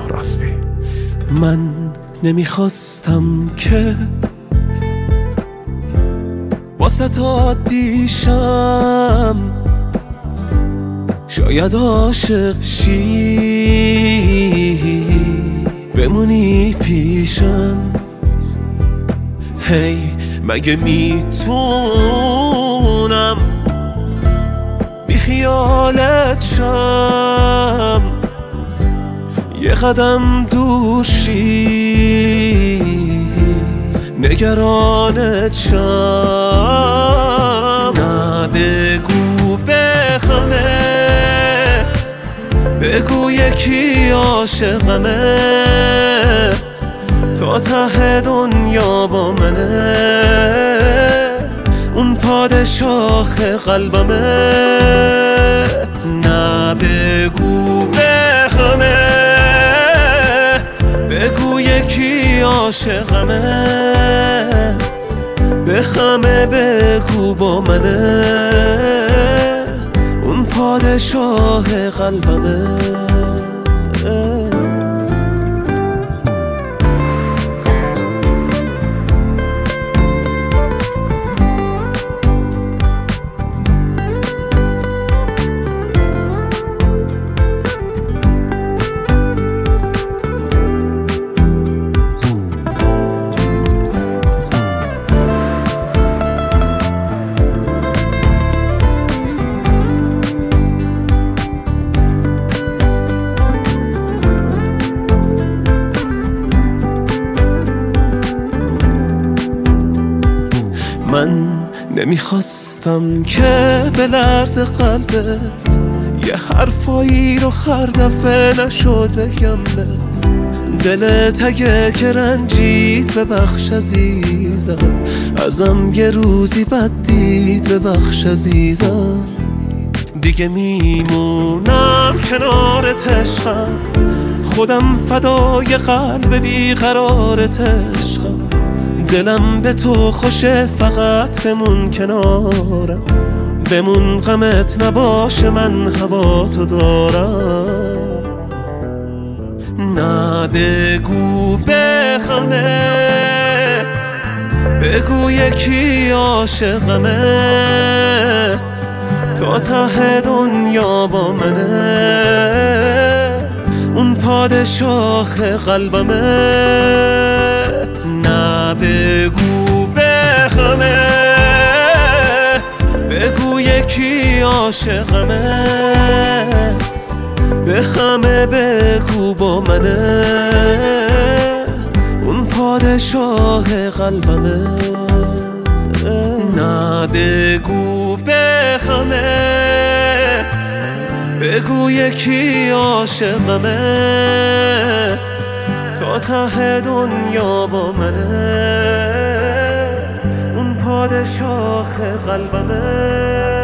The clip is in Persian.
فرخ راسبی. من نمیخواستم که واسه تا دیشم، شاید عاشق شی بمونی پیشم. هی مگه میتونم بی خیالت شم، یه قدم دوشی نگرانت شم. نه بگو بخمه، بگو یکی عاشقمه، تا ته دنیا با منه، اون پادشاه قلبمه. نه بگو بخمه، بگو یکی عاشقمه، بخمه بگو با منه، اون پادشاه قلبمه. من نمیخواستم که به لرز قلبت یه حرفایی رو هر دفعه نشد بگم بهت. دلت اگه که رنجید ببخش عزیزم، ازم یه روزی بد دید ببخش عزیزم. دیگه میمونم کنارت عشقم، خودم فدای قلب بیقرارت عشقم. دلم به تو خوشه فقط بمون کنارم، بمون غمت نباشه من هوا تو دارم. نه بگو بخمه، بگو یکی عاشقمه، تا ته دنیا با منه، اون پادشاه قلبمه. نه بگو بخمه، بگو یکی عاشقمه، بخمه بگو با منه، اون پادشاه قلبمه. نه بگو بخمه، بگو یکی عاشقمه، تا ته دنیا با منه، اون پادشاه قلبمه.